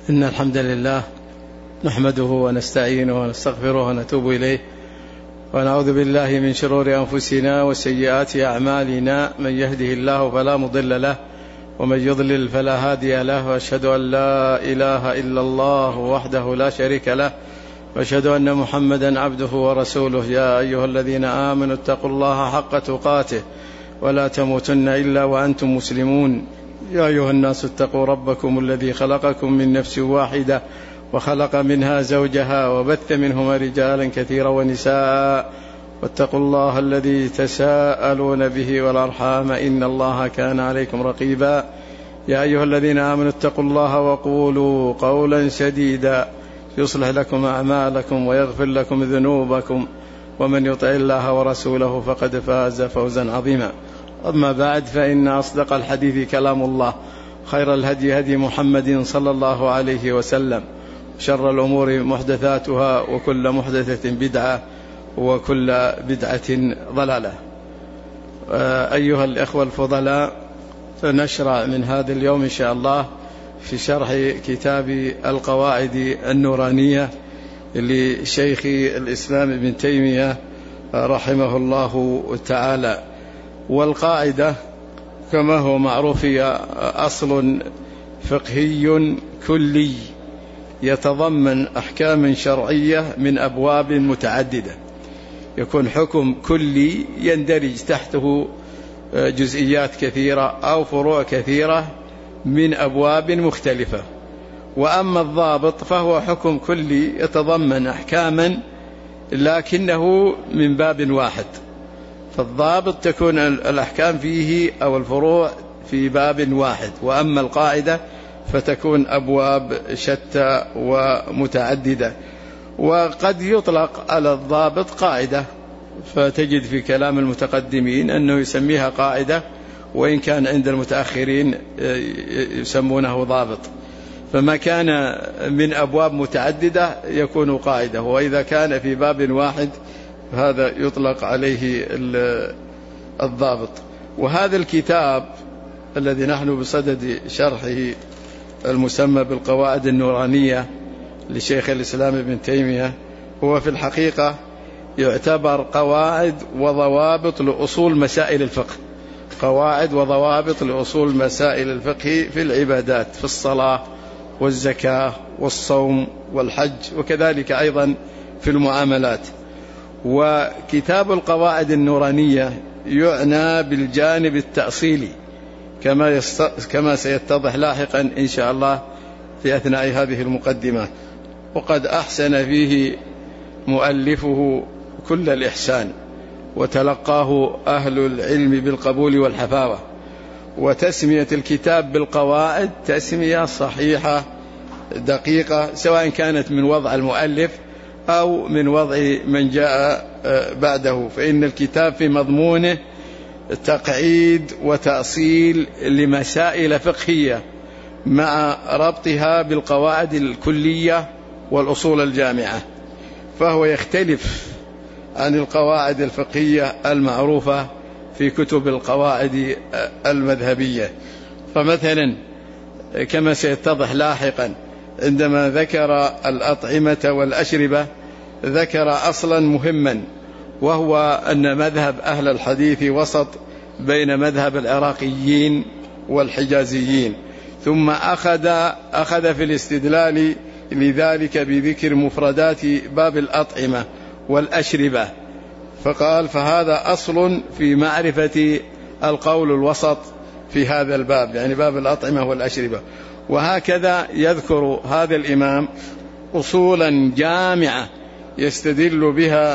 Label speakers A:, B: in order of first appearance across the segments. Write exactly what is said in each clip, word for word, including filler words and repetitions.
A: إن الحمد لله نحمده ونستعينه ونستغفره ونتوب إليه ونعوذ بالله من شرور أنفسنا وسيئات أعمالنا، من يهده الله فلا مضل له ومن يضلل فلا هادي له، وأشهد أن لا إله إلا الله وحده لا شريك له، وأشهد أن محمدا عبده ورسوله. يا أيها الذين آمنوا اتقوا الله حق تقاته ولا تموتن إلا وأنتم مسلمون. يا أيها الناس اتقوا ربكم الذي خلقكم من نفس واحدة وخلق منها زوجها وبث منهما رجالا كثيرا ونساء، واتقوا الله الذي تساءلون به والأرحام إن الله كان عليكم رقيبا. يا أيها الذين آمنوا اتقوا الله وقولوا قولا سديدا يصلح لكم أعمالكم ويغفر لكم ذنوبكم، ومن يطع الله ورسوله فقد فاز فوزا عظيما. أما بعد، فإن أصدق الحديث كلام الله، خير الهدي هدي محمد صلى الله عليه وسلم، شر الأمور محدثاتها وكل محدثة بدعة وكل بدعة ضلالة. أيها الإخوة الفضلاء، فنشرع من هذا اليوم إن شاء الله في شرح كتاب القواعد النورانية لشيخ الإسلام ابن تيمية رحمه الله تعالى. والقاعدة كما هو معروف هي أصل فقهي كلي يتضمن أحكام شرعية من أبواب متعددة، يكون حكم كلي يندرج تحته جزئيات كثيرة أو فروع كثيرة من أبواب مختلفة. وأما الضابط فهو حكم كلي يتضمن أحكاما لكنه من باب واحد، فالضابط تكون الأحكام فيه أو الفروع في باب واحد، وأما القاعدة فتكون أبواب شتى ومتعددة. وقد يطلق على الضابط قاعدة، فتجد في كلام المتقدمين أنه يسميها قاعدة، وإن كان عند المتأخرين يسمونه ضابط. فما كان من أبواب متعددة يكون قاعدة، وإذا كان في باب واحد هذا يطلق عليه الضابط. وهذا الكتاب الذي نحن بصدد شرحه المسمى بالقواعد النورانية لشيخ الإسلام ابن تيمية هو في الحقيقة يعتبر قواعد وضوابط لأصول مسائل الفقه، قواعد وضوابط لأصول مسائل الفقه في العبادات، في الصلاة والزكاة والصوم والحج، وكذلك أيضا في المعاملات. وكتاب القواعد النورانية يعنى بالجانب التأصيلي كما, يست... كما سيتضح لاحقا إن شاء الله في أثناء هذه المقدمة. وقد أحسن فيه مؤلفه كل الإحسان، وتلقاه أهل العلم بالقبول والحفاوة. وتسمية الكتاب بالقواعد تسمية صحيحة دقيقة، سواء كانت من وضع المؤلف أو من وضع من جاء بعده، فإن الكتاب في مضمونه تقعيد وتأصيل لمسائل فقهية مع ربطها بالقواعد الكلية والأصول الجامعة، فهو يختلف عن القواعد الفقهية المعروفة في كتب القواعد المذهبية. فمثلا كما سيتضح لاحقا عندما ذكر الأطعمة والأشربة ذكر أصلا مهما، وهو أن مذهب أهل الحديث وسط بين مذهب العراقيين والحجازيين، ثم أخذ, أخذ في الاستدلال لذلك بذكر مفردات باب الأطعمة والأشربة، فقال فهذا أصل في معرفة القول الوسط في هذا الباب، يعني باب الأطعمة والأشربة. وهكذا يذكر هذا الإمام أصولا جامعة يستدل بها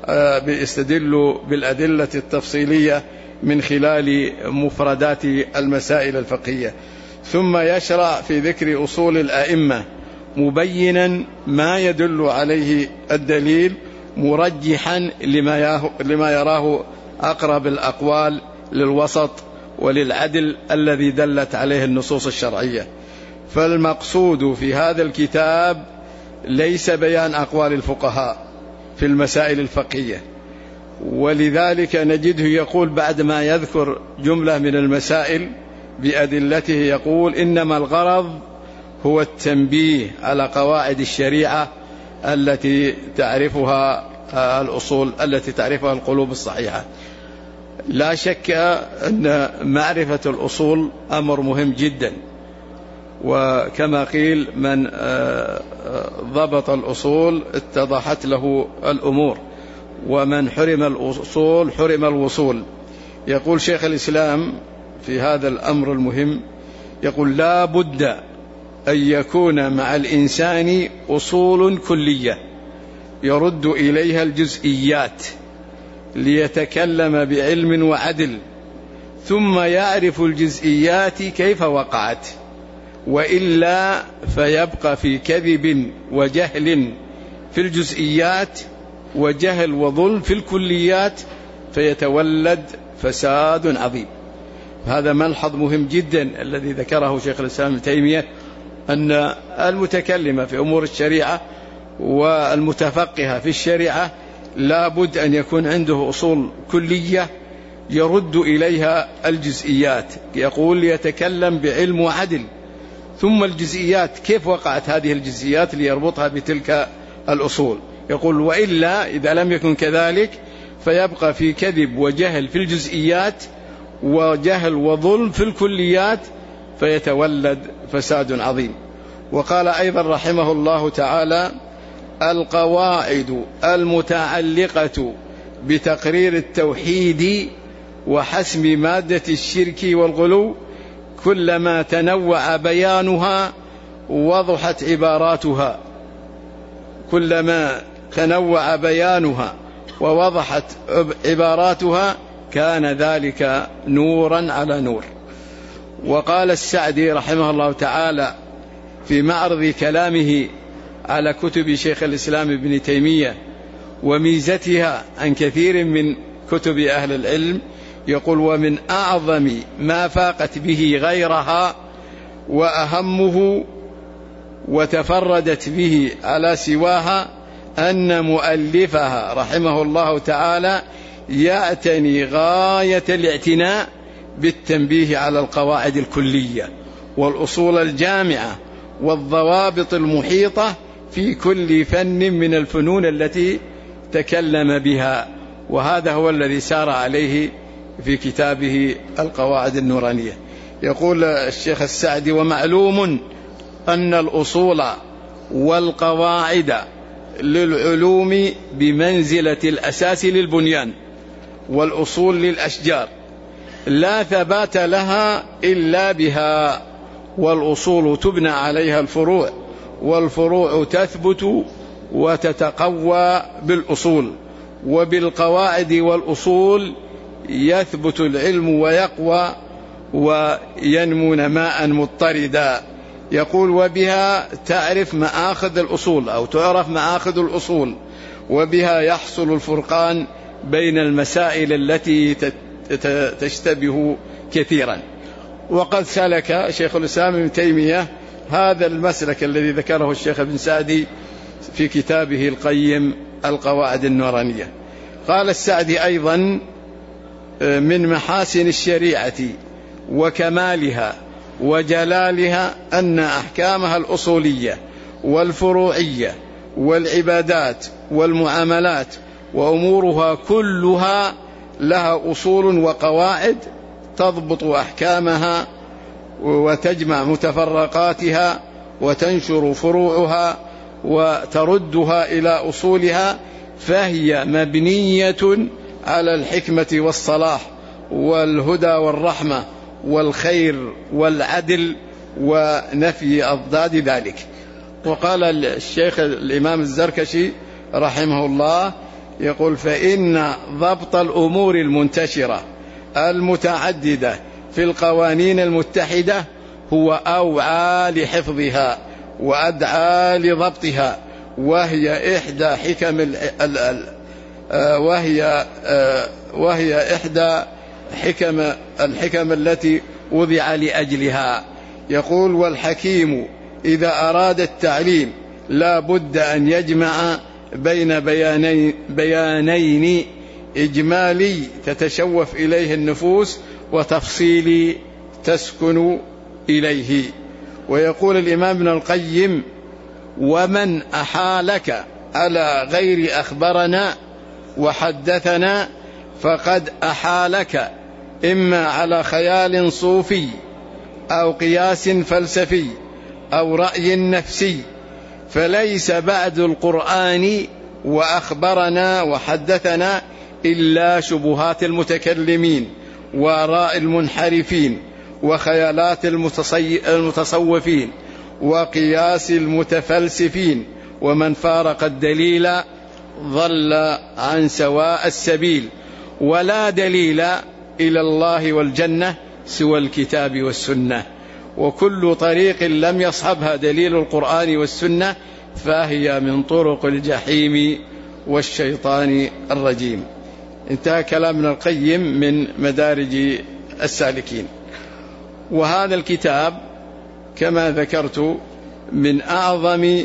A: يستدل بالأدلة التفصيلية من خلال مفردات المسائل الفقهية، ثم يشرع في ذكر أصول الأئمة مبينا ما يدل عليه الدليل، مرجحا لما يراه أقرب الأقوال للوسط وللعدل الذي دلت عليه النصوص الشرعية. فالمقصود في هذا الكتاب ليس بيان أقوال الفقهاء في المسائل الفقهية، ولذلك نجده يقول بعد ما يذكر جملة من المسائل بأدلته يقول إنما الغرض هو التنبيه على قواعد الشريعة التي تعرفها الأصول التي تعرفها القلوب الصحيحة. لا شك أن معرفة الأصول أمر مهم جدا، وكما قيل من ضبط الأصول اتضحت له الأمور، ومن حرم الأصول حرم الوصول. يقول شيخ الإسلام في هذا الأمر المهم، يقول لا بد أن يكون مع الإنسان أصول كلية يرد إليها الجزئيات ليتكلم بعلم وعدل، ثم يعرف الجزئيات كيف وقعت، وإلا فيبقى في كذب وجهل في الجزئيات وجهل وظلم في الكليات، فيتولد فساد عظيم. هذا ملحظ مهم جدا الذي ذكره شيخ الإسلام ابن تيمية، أن المتكلم في أمور الشريعة والمتفقه في الشريعة لا بد أن يكون عنده أصول كلية يرد إليها الجزئيات، يقول يتكلم بعلم وعدل، ثم الجزئيات كيف وقعت هذه الجزئيات ليربطها بتلك الأصول. يقول وإلا إذا لم يكن كذلك فيبقى في كذب وجهل في الجزئيات وجهل وظلم في الكليات، فيتولد فساد عظيم. وقال أيضا رحمه الله تعالى: القواعد المتعلقة بتقرير التوحيد وحسم مادة الشرك والغلو كلما تنوع بيانها وضحت عباراتها كلما تنوع بيانها ووضحت عباراتها كان ذلك نورا على نور. وقال السعدي رحمه الله تعالى في معرض كلامه على كتب شيخ الإسلام ابن تيمية وميزتها عن كثير من كتب أهل العلم، يقول: ومن أعظم ما فاقت به غيرها وأهمه وتفردت به على سواها أن مؤلفها رحمه الله تعالى يعتني غاية الاعتناء بالتنبيه على القواعد الكلية والأصول الجامعة والضوابط المحيطة في كل فن من الفنون التي تكلم بها، وهذا هو الذي سار عليه في كتابه القواعد النورانية. يقول الشيخ السعدي: ومعلوم أن الأصول والقواعد للعلوم بمنزلة الأساس للبنيان، والأصول للأشجار لا ثبات لها إلا بها، والأصول تبنى عليها الفروع، والفروع تثبت وتتقوى بالأصول، وبالقواعد والأصول يثبت العلم ويقوى وينمو نماء مضطردا. يقول: وبها تعرف مآخذ الأصول أو تعرف مآخذ الأصول، وبها يحصل الفرقان بين المسائل التي تشتبه كثيرا. وقد سلك شيخ الإسلام ابن تيمية هذا المسلك الذي ذكره الشيخ ابن سعدي في كتابه القيم القواعد النورانية. قال السعدي أيضا: من محاسن الشريعة وكمالها وجلالها أن أحكامها الأصولية والفروعية والعبادات والمعاملات وأمورها كلها لها أصول وقواعد تضبط أحكامها وتجمع متفرقاتها وتنشر فروعها وتردها إلى أصولها، فهي مبنية على الحكمة والصلاح والهدى والرحمة والخير والعدل ونفي أضداد ذلك. وقال الشيخ الإمام الزركشي رحمه الله، يقول: فإن ضبط الأمور المنتشرة المتعددة في القوانين المتحدة هو أوعى لحفظها وأدعى لضبطها، وهي إحدى حكم ال ال ال وهي وهي إحدى حكم الحكم التي وضع لأجلها. يقول: والحكيم إذا أراد التعليم لا بد أن يجمع بين بيانين, بيانين إجمالي تتشوف إليه النفوس وتفصيلي تسكن إليه. ويقول الإمام ابن القيم: ومن أحالك على غير أخبرنا وحدثنا فقد أحالك إما على خيال صوفي أو قياس فلسفي أو رأي نفسي، فليس بعد القرآن وأخبرنا وحدثنا إلا شبهات المتكلمين وآراء المنحرفين وخيالات المتصوفين وقياس المتفلسفين، ومن فارق الدليل ضل عن سواء السبيل، ولا دليل إلى الله والجنة سوى الكتاب والسنة، وكل طريق لم يصحبها دليل القرآن والسنة فهي من طرق الجحيم والشيطان الرجيم. انتهى كلام ابن القيم من مدارج السالكين. وهذا الكتاب كما ذكرت من أعظم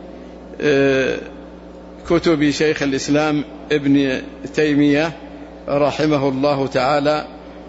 A: كتب شيخ الإسلام ابن تيمية رحمه الله تعالى،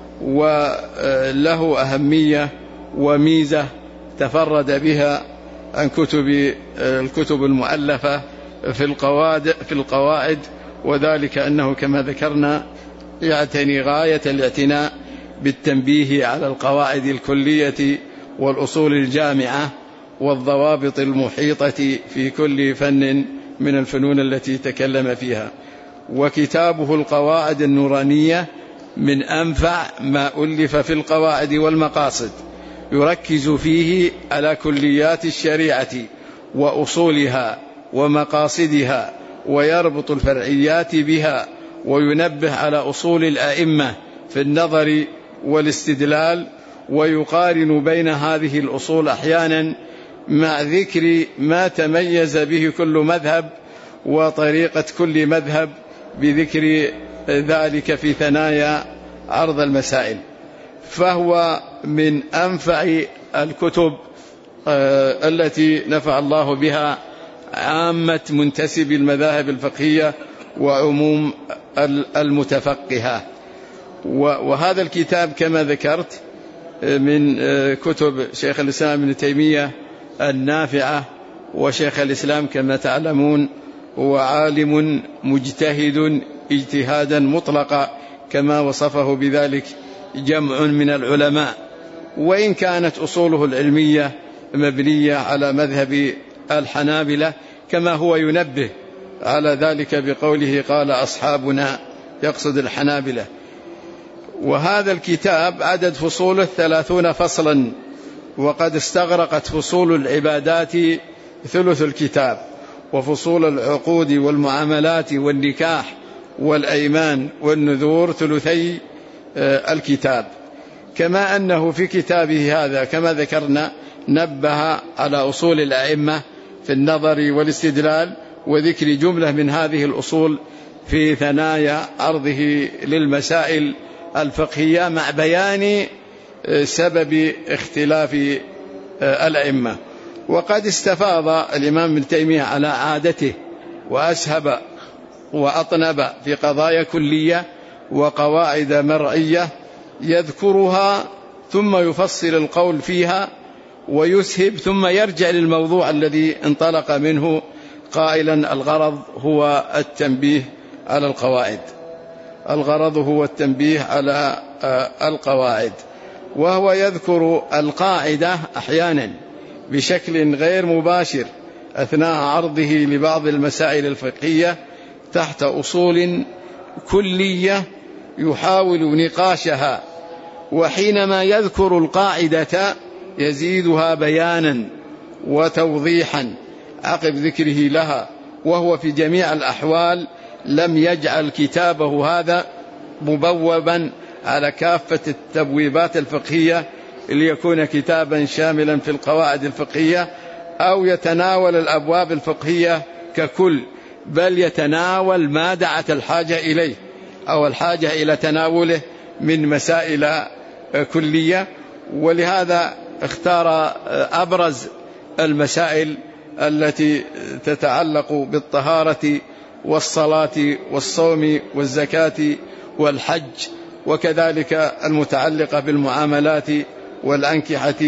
A: وله أهمية وميزة تفرد بها عن كتب الكتب المؤلفة في القواعد في القواعد وذلك أنه كما ذكرنا يعتني غاية الاعتناء بالتنبيه على القواعد الكلية والأصول الجامعة والضوابط المحيطة في كل فن من الفنون التي تكلم فيها. وكتابه القواعد النورانية من أنفع ما ألف في القواعد والمقاصد، يركز فيه على كليات الشريعة وأصولها ومقاصدها، ويربط الفرعيات بها، وينبه على أصول الأئمة في النظر والاستدلال، ويقارن بين هذه الأصول أحيانا مع ذكر ما تميز به كل مذهب وطريقة كل مذهب بذكر ذلك في ثنايا عرض المسائل. فهو من أنفع الكتب التي نفع الله بها عامة منتسب المذاهب الفقهية وعموم المتفقهة. وهذا الكتاب كما ذكرت من كتب شيخ الإسلام ابن تيمية النافعة، وشيخ الإسلام كما تعلمون هو عالم مجتهد اجتهادا مطلقا كما وصفه بذلك جمع من العلماء، وإن كانت أصوله العلمية مبنية على مذهب الحنابلة كما هو ينبه على ذلك بقوله قال أصحابنا، يقصد الحنابلة. وهذا الكتاب عدد فصوله ثلاثون فصلا، وقد استغرقت فصول العبادات ثلث الكتاب، وفصول العقود والمعاملات والنكاح والأيمان والنذور ثلثي الكتاب. كما أنه في كتابه هذا كما ذكرنا نبه على أصول الأئمة في النظر والاستدلال، وذكر جملة من هذه الأصول في ثنايا عرضه للمسائل الفقهية مع بيان سبب اختلاف الأئمة. وقد استفاض الإمام ابن تيمية على عادته وأسهب وأطنب في قضايا كلية وقواعد مرعية يذكرها ثم يفصل القول فيها ويسهب، ثم يرجع للموضوع الذي انطلق منه قائلا الغرض هو التنبيه على القواعد الغرض هو التنبيه على القواعد. وهو يذكر القاعدة أحيانا بشكل غير مباشر أثناء عرضه لبعض المسائل الفقهية تحت أصول كلية يحاول نقاشها، وحينما يذكر القاعدة يزيدها بيانا وتوضيحا عقب ذكره لها، وهو في جميع الأحوال لم يجعل كتابه هذا مبوبا على كافة التبويبات الفقهية ليكون كتابا شاملا في القواعد الفقهية أو يتناول الأبواب الفقهية ككل، بل يتناول ما دعت الحاجة إليه أو الحاجة إلى تناوله من مسائل كلية. ولهذا اختار أبرز المسائل التي تتعلق بالطهارة والصلاة والصوم والزكاة والحج، وكذلك المتعلقة بالمعاملات والأنكحة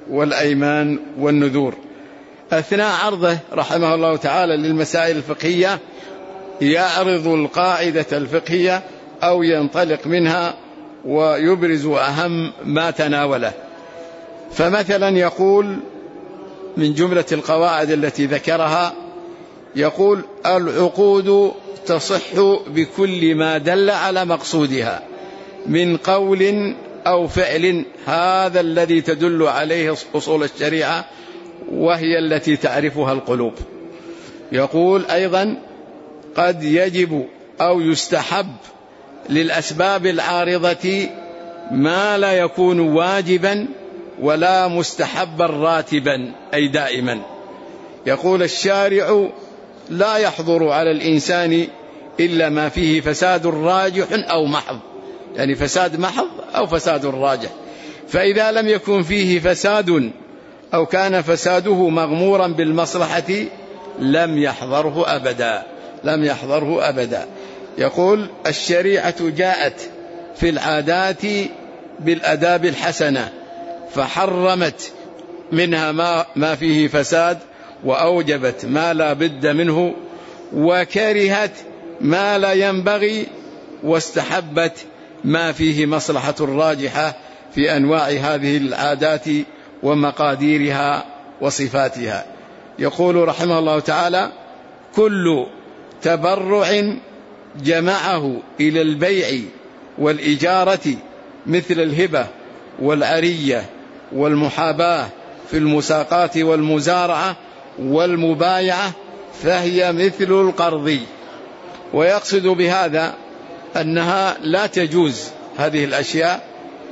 A: والأيمان والنذور. أثناء عرضه رحمه الله تعالى للمسائل الفقهية يعرض القاعدة الفقهية أو ينطلق منها ويبرز أهم ما تناوله. فمثلا يقول من جملة القواعد التي ذكرها، يقول: العقود تصح بكل ما دل على مقصودها من قول أو فعل، هذا الذي تدل عليه أصول الشريعة وهي التي تعرفها القلوب. يقول أيضا: قد يجب أو يستحب للأسباب العارضة ما لا يكون واجبا ولا مستحبا راتبا أي دائما. يقول الشارع: لا يحضر على الإنسان إلا ما فيه فساد راجح أو محض، يعني فساد محض أو فساد راجح، فإذا لم يكن فيه فساد أو كان فساده مغمورا بالمصلحة لم يحضره أبدا لم يحضره أبدا. يقول: الشريعة جاءت في العادات بالآداب الحسنة فحرمت منها ما, ما فيه فساد، وأوجبت ما لا بد منه، وكرهت ما لا ينبغي، واستحبت ما فيه مصلحة راجحة في أنواع هذه العادات ومقاديرها وصفاتها. يقول رحمه الله تعالى: كل تبرع جمعه إلى البيع والإجارة مثل الهبة والعرية والمحاباة في المساقات والمزارعة والمبايعة فهي مثل القرض. ويقصد بهذا أنها لا تجوز هذه الأشياء،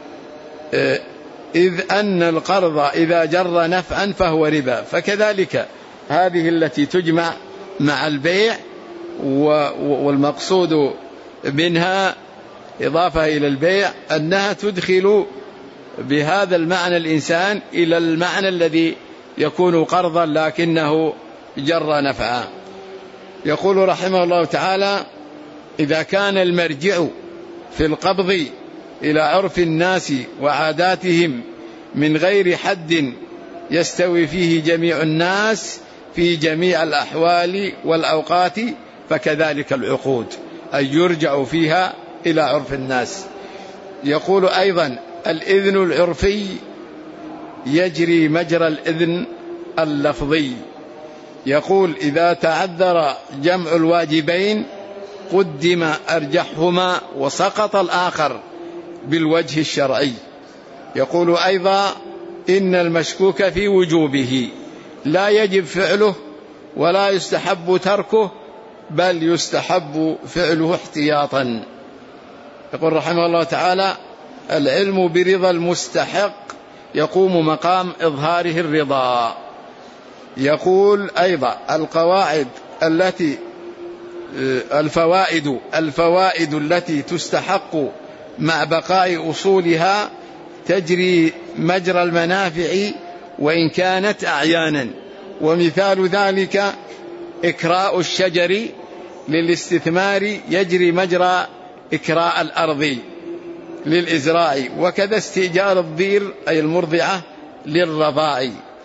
A: إذ أن القرض إذا جر نفعا فهو ربا، فكذلك هذه التي تجمع مع البيع والمقصود منها إضافة إلى البيع أنها تدخل بهذا المعنى الإنسان إلى المعنى الذي يكون قرضا لكنه جر نفعا. يقول رحمه الله تعالى: إذا كان المرجع في القبض إلى عرف الناس وعاداتهم من غير حد يستوي فيه جميع الناس في جميع الأحوال والأوقات فكذلك العقود، أي يرجع فيها إلى عرف الناس. يقول أيضا: الإذن العرفي يجري مجرى الإذن اللفظي. يقول: إذا تعذر جمع الواجبين قدم أرجحهما وسقط الآخر بالوجه الشرعي. يقول أيضا: إن المشكوك في وجوبه لا يجب فعله ولا يستحب تركه بل يستحب فعله احتياطا. يقول رحمه الله تعالى: العلم برضا المستحق يقوم مقام إظهاره الرضا. يقول أيضا: القواعد التي الفوائد الفوائد التي تستحق مع بقاء أصولها تجري مجرى المنافع وإن كانت أعيانا، ومثال ذلك إكراء الشجر للاستثمار يجري مجرى إكراء الأرض للإزراع، وكذا استئجار الضير أي المرضعة للرضاع.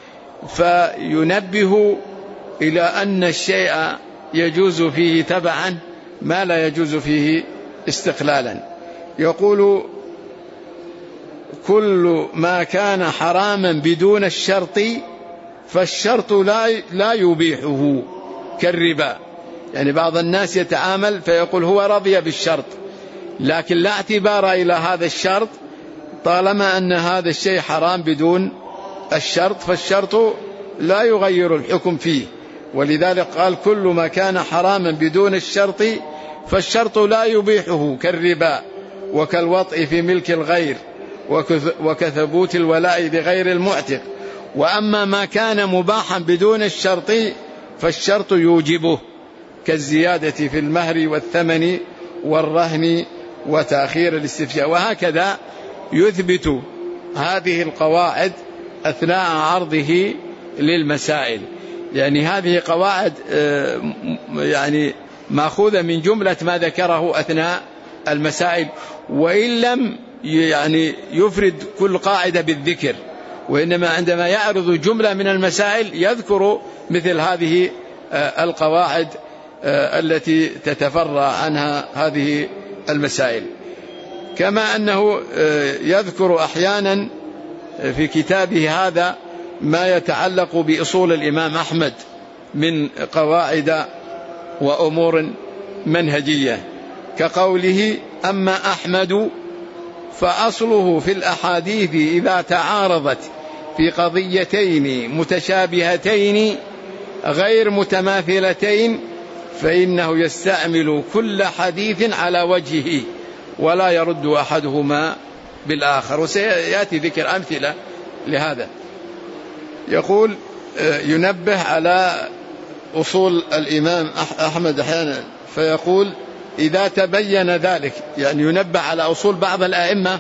A: فينبه إلى أن الشيء يجوز فيه تبعا ما لا يجوز فيه استقلالا. يقول: كل ما كان حراما بدون الشرط فالشرط لا لا يبيحه كالربا. يعني بعض الناس يتعامل فيقول هو رضي بالشرط لكن لا اعتبار إلى هذا الشرط طالما أن هذا الشيء حرام بدون الشرط، فالشرط لا يغير الحكم فيه. ولذلك قال: كل ما كان حراما بدون الشرط فالشرط لا يبيحه كالربا وكالوطء في ملك الغير وكثبوت الولاء لغير المعتق. وأما ما كان مباحا بدون الشرط فالشرط يوجبه كالزيادة في المهر والثمن والرهن وتأخير الاستفشاء. وهكذا يثبت هذه القواعد أثناء عرضه للمسائل. يعني هذه قواعد يعني مأخوذة من جملة ما ذكره أثناء المسائل، وإن لم يعني يفرد كل قاعدة بالذكر وإنما عندما يعرض جملة من المسائل يذكر مثل هذه القواعد التي تتفرع عنها هذه المسائل. كما أنه يذكر أحيانا في كتابه هذا ما يتعلق بأصول الإمام أحمد من قواعد وأمور منهجية، كقوله: أما أحمد فأصله في الأحاديث إذا تعارضت في قضيتين متشابهتين غير متماثلتين فإنه يستعمل كل حديث على وجهه ولا يرد أحدهما بالآخر. وسيأتي ذكر أمثلة لهذا. يقول: ينبه على أصول الإمام أحمد أحيانا فيقول: إذا تبين ذلك، يعني ينبه على أصول بعض الأئمة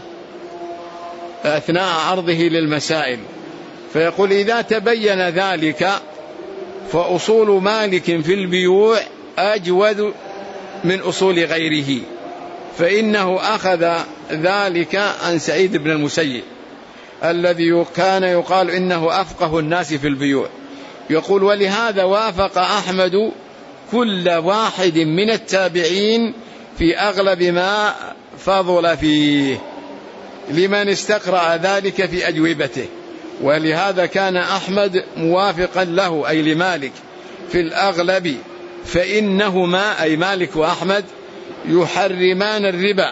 A: أثناء عرضه للمسائل، فيقول: إذا تبين ذلك فأصول مالك في البيوع أجود من أصول غيره، فإنه أخذ ذلك عن سعيد بن المسيب الذي كان يقال إنه أفقه الناس في البيوع. يقول: ولهذا وافق أحمد كل واحد من التابعين في أغلب ما فضل فيه لمن استقرأ ذلك في أجوبته. ولهذا كان أحمد موافقا له أي لمالك في الأغلب، فإنهما أي مالك وأحمد يحرمان الربا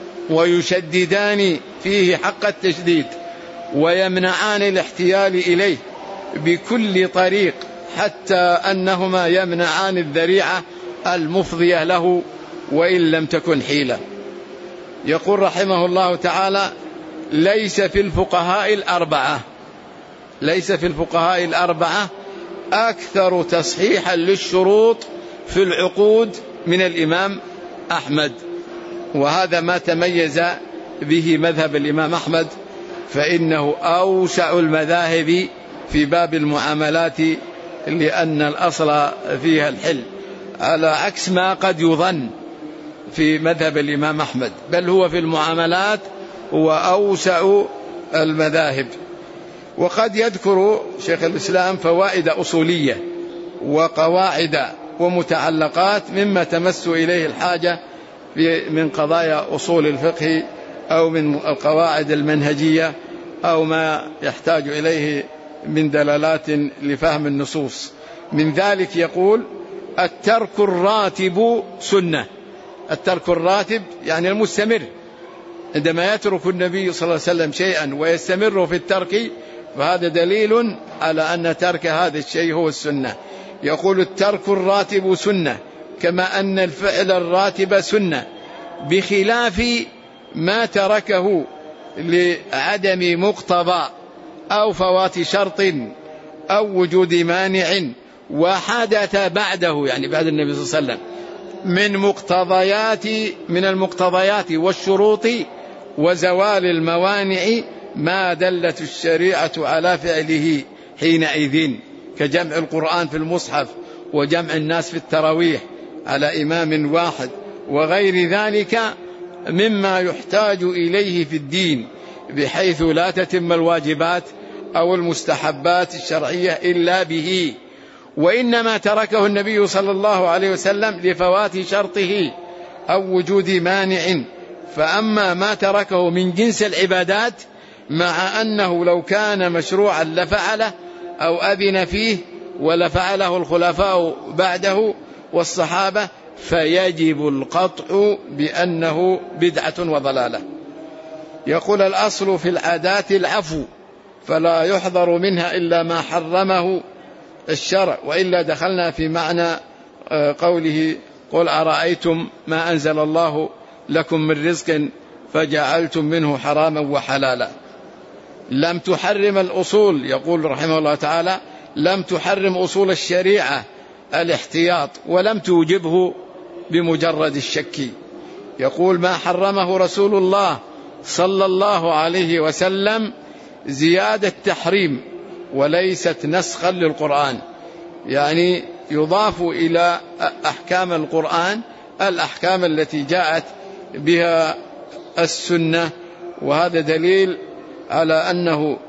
A: ويشددان فيه حق التشديد ويمنعان الاحتيال إليه بكل طريق، حتى أنهما يمنعان الذريعة المفضية له وإن لم تكن حيلة. يقول رحمه الله تعالى: ليس في الفقهاء الأربعة ليس في الفقهاء الأربعة أكثر تصحيحا للشروط في العقود من الإمام أحمد. وهذا ما تميز به مذهب الإمام أحمد، فإنه أوسع المذاهب في باب المعاملات لأن الأصل فيها الحل، على عكس ما قد يظن في مذهب الإمام أحمد، بل هو في المعاملات هو أوسع المذاهب. وقد يذكر شيخ الإسلام فوائد أصولية وقواعد ومتعلقات مما تمس إليه الحاجة من قضايا أصول الفقه أو من القواعد المنهجية أو ما يحتاج إليه من دلالات لفهم النصوص. من ذلك يقول: الترك الراتب سنة. الترك الراتب يعني المستمر، عندما يترك النبي صلى الله عليه وسلم شيئا ويستمر في الترك فهذا دليل على أن ترك هذا الشيء هو السنة. يقول: الترك الراتب سنة، كما أن الفعل الراتب سنة، بخلاف ما تركه لعدم مقتضى أو فوات شرط أو وجود مانع وحدث بعده، يعني بعد النبي صلى الله عليه وسلم، من مقتضيات من المقتضيات والشروط وزوال الموانع ما دلت الشريعة على فعله حينئذ، كجمع القرآن في المصحف وجمع الناس في التراويح على إمام واحد وغير ذلك مما يحتاج إليه في الدين، بحيث لا تتم الواجبات أو المستحبات الشرعية إلا به، وإنما تركه النبي صلى الله عليه وسلم لفوات شرطه أو وجود مانع. فأما ما تركه من جنس العبادات مع أنه لو كان مشروعا لفعله أو أذن فيه ولفعله الخلفاء بعده والصحابة فيجب القطع بأنه بدعة وضلالة. يقول: الأصل في العادات العفو، فلا يحضر منها إلا ما حرمه الشرع، وإلا دخلنا في معنى قوله: قل أرأيتم ما أنزل الله لكم من رزق فجعلتم منه حراما وحلالا. لم تحرم الأصول، يقول رحمه الله تعالى: لم تحرم أصول الشريعة الاحتياط ولم توجبه بمجرد الشك. يقول: ما حرمه رسول الله صلى الله عليه وسلم زيادة تحريم وليست نسخا للقرآن، يعني يضاف إلى أحكام القرآن الأحكام التي جاءت بها السنة. وهذا دليل على أنه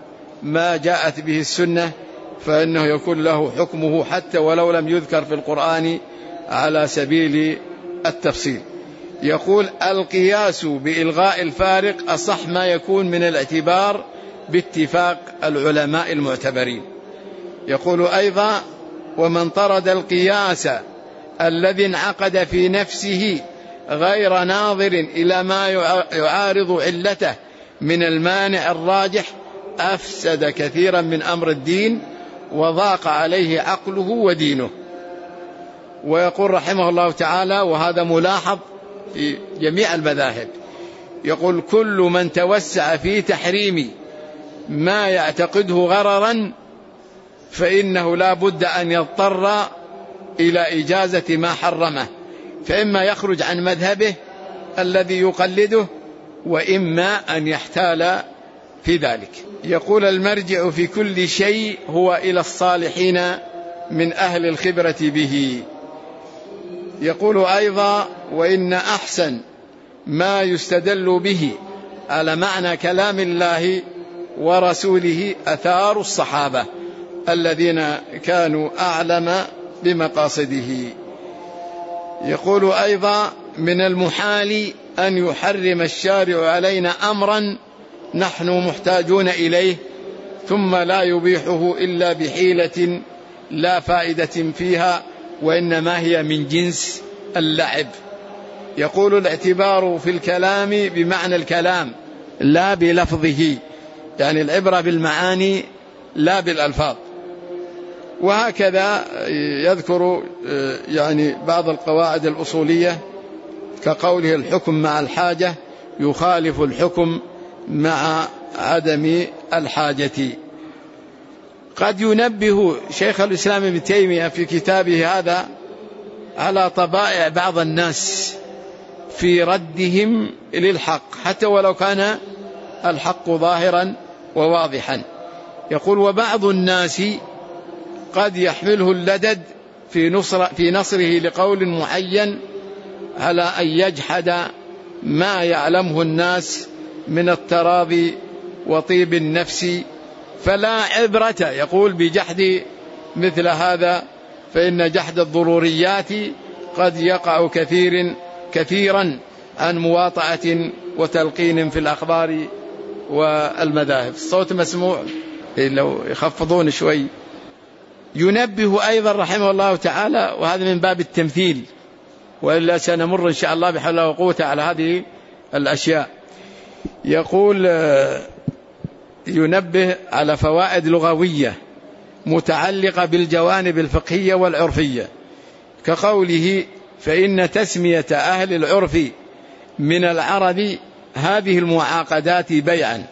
A: ما جاءت به السنة فإنه يكون له حكمه حتى ولو لم يذكر في القرآن على سبيل التفصيل. يقول القياس بإلغاء الفارق أصح ما يكون من الاعتبار باتفاق العلماء المعتبرين. يقول أيضا ومن طرد القياس الذي انعقد في نفسه غير ناظر إلى ما يعارض علته من المانع الراجح أفسد كثيرا من أمر الدين وضاق عليه عقله ودينه. ويقول رحمه الله تعالى وهذا ملاحظ في جميع المذاهب، يقول كل من توسع في تحريم ما يعتقده غررا فإنه لا بد أن يضطر إلى إجازة ما حرمه، فإما يخرج عن مذهبه الذي يقلده وإما أن يحتال في ذلك. يقول المرجع في كل شيء هو إلى الصالحين من أهل الخبرة به. يقول أيضا وإن أحسن ما يستدل به على معنى كلام الله ورسوله أثار الصحابة الذين كانوا أعلم بمقاصده. يقول أيضا من المحال أن يحرم الشارع علينا أمرا نحن محتاجون إليه ثم لا يبيحه إلا بحيلة لا فائدة فيها وإنما هي من جنس اللعب. يقول الاعتبار في الكلام بمعنى الكلام لا بلفظه، يعني العبرة بالمعاني لا بالألفاظ. وهكذا يذكر يعني بعض القواعد الأصولية كقوله الحكم مع الحاجة يخالف الحكم مع عدم الحاجة. قد ينبه شيخ الإسلام ابن تيمية في كتابه هذا على طبائع بعض الناس في ردهم للحق حتى ولو كان الحق ظاهرا وواضحا. يقول وبعض الناس قد يحمله اللدد في, نصر في نصره لقول معين على أن يجحد ما يعلمه الناس من التراضي وطيب النفس فلا عبرة. يقول بجحد مثل هذا فإن جحد الضروريات قد يقع كثير كثيرا عن مواطعة وتلقين في الأخبار والمذاهب. الصوت مسموع لو يخفضون شوي. ينبه أيضا رحمه الله تعالى وهذا من باب التمثيل وإلا سنمر إن شاء الله بحول وقوة على هذه الأشياء. يقول ينبه على فوائد لغوية متعلقة بالجوانب الفقهية والعرفية كقوله فإن تسمية أهل العرف من العرب هذه المعاقدات بيعا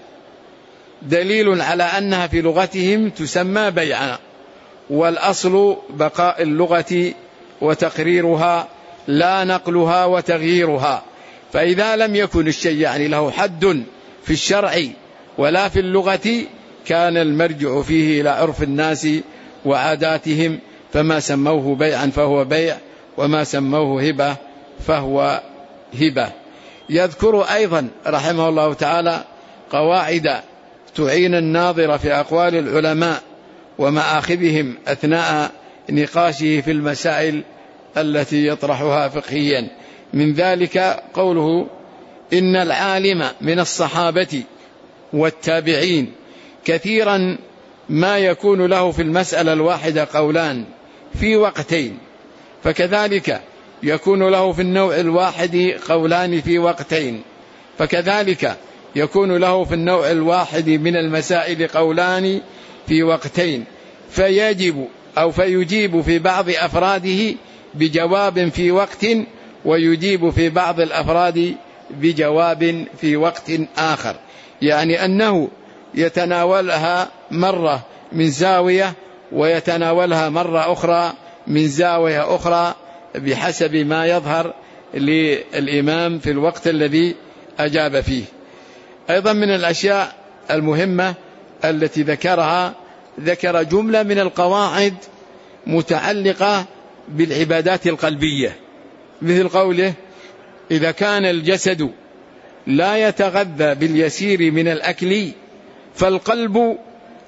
A: دليل على أنها في لغتهم تسمى بيعا والأصل بقاء اللغة وتقريرها لا نقلها وتغييرها. فإذا لم يكن الشيء يعني له حد في الشرع ولا في اللغة كان المرجع فيه إلى عرف الناس وعاداتهم فما سموه بيعا فهو بيع وما سموه هبة فهو هبة. يذكر أيضا رحمه الله تعالى قواعد تعين الناظر في أقوال العلماء ومآخذهم أثناء نقاشه في المسائل التي يطرحها فقهيا. من ذلك قوله إن العالم من الصحابة والتابعين كثيرا ما يكون له في المسألة الواحدة قولان في وقتين فكذلك يكون له في النوع الواحد قولان في وقتين فكذلك يكون له في النوع الواحد من المسائل قولان في وقتين فيجب أو فيجيب في بعض أفراده بجواب في وقت ويجيب في بعض الأفراد بجواب في وقت آخر، يعني أنه يتناولها مرة من زاوية ويتناولها مرة أخرى من زاوية أخرى بحسب ما يظهر للإمام في الوقت الذي أجاب فيه. أيضا من الأشياء المهمة التي ذكرها ذكر جملة من القواعد متعلقة بالعبادات القلبية مثل قوله إذا كان الجسد لا يتغذى باليسير من الأكل فالقلب